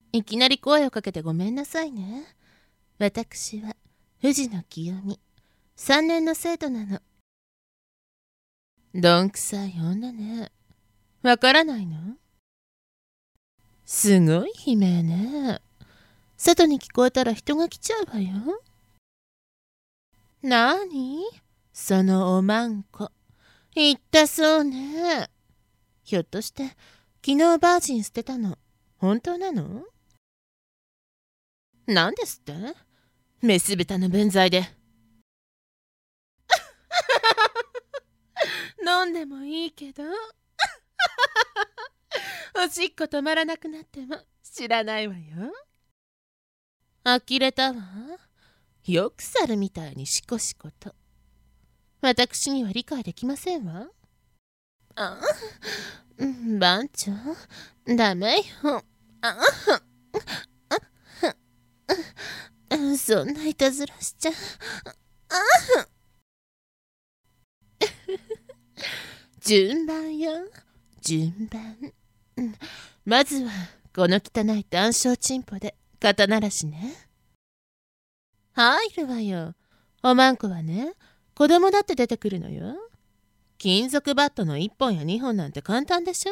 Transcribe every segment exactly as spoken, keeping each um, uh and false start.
いきなり声をかけてごめんなさいね。私は藤野清美、さんねんの生徒なの。どんくさい女ね。わからないの？すごい悲鳴ね。外に聞こえたら人が来ちゃうわよ。なに？そのおまんこ。言ったそうね。ひょっとして昨日バージン捨てたの本当なの？なんですって？メス豚の分際で。飲んでもいいけどおしっこ止まらなくなっても知らないわよ。呆れたわ。よく猿みたいにシコシコと。私には理解できませんわ。あ、番長、ダメよ。あ、そんないたずらしちゃ。順番よ、順番。まずはこの汚い断傷チンポで肩慣らしね。入るわよ。おまんこはね、子供だって出てくるのよ。金属バットのいっぽんやにほんなんて簡単でしょ。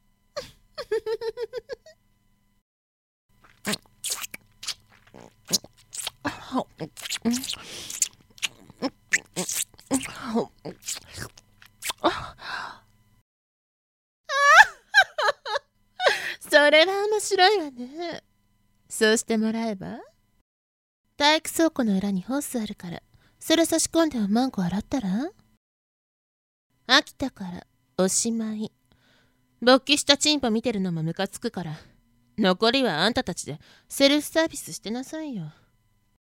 それは面白いわね。そうしてもらえば？体育倉庫の裏にホースあるから、それ差し込んでおまんこ洗ったら？飽きたからおしまい。勃起したチンポ見てるのもムカつくから、残りはあんたたちでセルフサービスしてなさいよ。